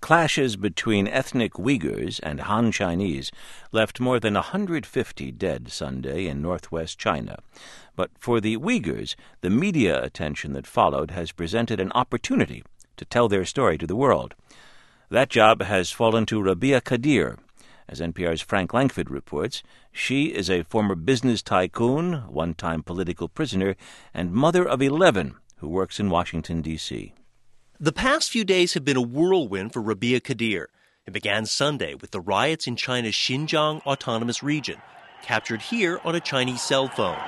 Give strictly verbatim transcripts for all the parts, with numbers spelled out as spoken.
Clashes between ethnic Uyghurs and Han Chinese left more than one hundred fifty dead Sunday in northwest China. But for the Uyghurs, the media attention that followed has presented an opportunity to tell their story to the world. That job has fallen to Rabia Kadir. As N P R's Frank Langford reports, she is a former business tycoon, one-time political prisoner, and mother of eleven who works in Washington, D C The past few days have been a whirlwind for Rabia Kadir. It began Sunday with the riots in China's Xinjiang Autonomous Region, captured here on a Chinese cell phone.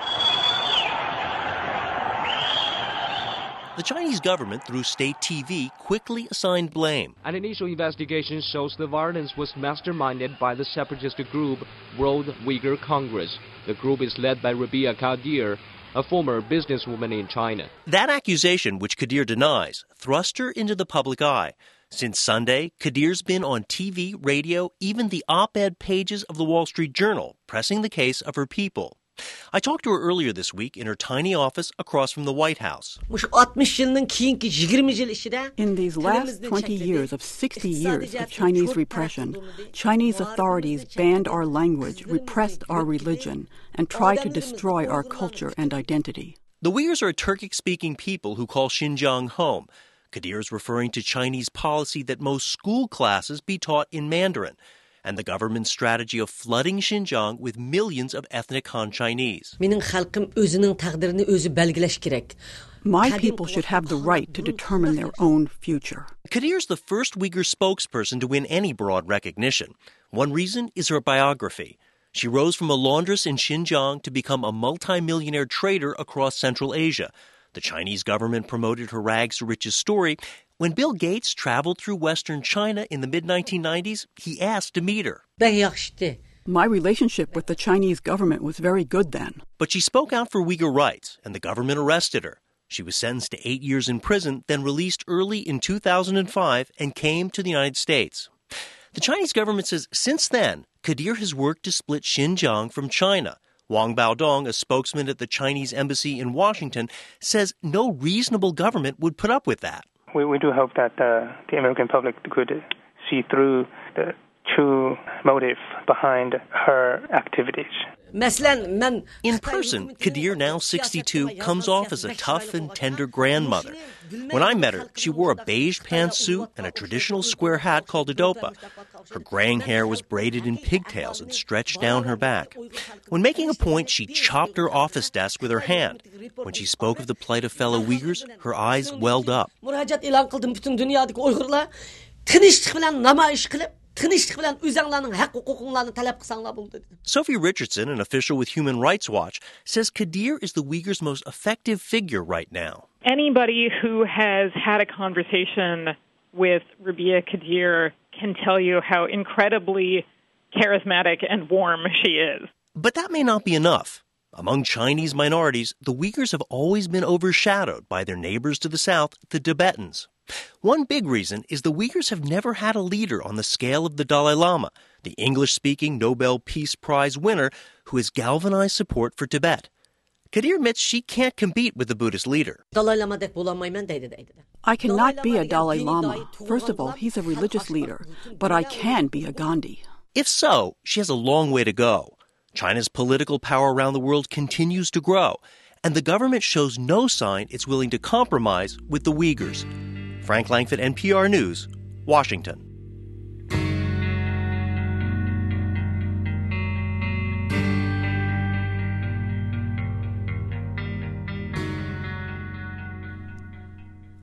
The Chinese government, through state T V, quickly assigned blame. An initial investigation shows the violence was masterminded by the separatist group World Uyghur Congress. The group is led by Rabia Kadir, a former businesswoman in China. That accusation, which Kadir denies, thrust her into the public eye. Since Sunday, Kadir's been on T V, radio, even the op-ed pages of the Wall Street Journal, pressing the case of her people. I talked to her earlier this week in her tiny office across from the White House. In these last twenty years of sixty years of Chinese repression, Chinese authorities banned our language, repressed our religion, and tried to destroy our culture and identity. The Uyghurs are a Turkic-speaking people who call Xinjiang home. Kadir is referring to Chinese policy that most school classes be taught in Mandarin, and the government's strategy of flooding Xinjiang with millions of ethnic Han Chinese. My people should have the right to determine their own future. Kadir's the first Uyghur spokesperson to win any broad recognition. One reason is her biography. She rose from a laundress in Xinjiang to become a multimillionaire trader across Central Asia. The Chinese government promoted her rags to riches story. When Bill Gates traveled through Western China in the mid nineteen nineties, he asked to meet her. My relationship with the Chinese government was very good then. But she spoke out for Uyghur rights, and the government arrested her. She was sentenced to eight years in prison, then released early in two thousand five and came to the United States. The Chinese government says since then, Kadir has worked to split Xinjiang from China. Wang Baodong, a spokesman at the Chinese embassy in Washington, says no reasonable government would put up with that. We, we do hope that uh, the American public could see through the true motive behind her activities. In person, Kadir, now sixty-two, comes off as a tough and tender grandmother. When I met her, she wore a beige pantsuit and a traditional square hat called a dopa. Her graying hair was braided in pigtails and stretched down her back. When making a point, she chopped her office desk with her hand. When she spoke of the plight of fellow Uyghurs, her eyes welled up. Sophie Richardson, an official with Human Rights Watch, says Kadir is the Uyghurs' most effective figure right now. Anybody who has had a conversation with Rabia Kadir can tell you how incredibly charismatic and warm she is. But that may not be enough. Among Chinese minorities, the Uyghurs have always been overshadowed by their neighbors to the south, the Tibetans. One big reason is the Uyghurs have never had a leader on the scale of the Dalai Lama, the English-speaking Nobel Peace Prize winner who has galvanized support for Tibet. Kadir admits she can't compete with the Buddhist leader. I cannot be a Dalai Lama. First of all, he's a religious leader, but I can be a Gandhi. If so, she has a long way to go. China's political power around the world continues to grow, and the government shows no sign it's willing to compromise with the Uyghurs. Frank Langford, N P R News, Washington.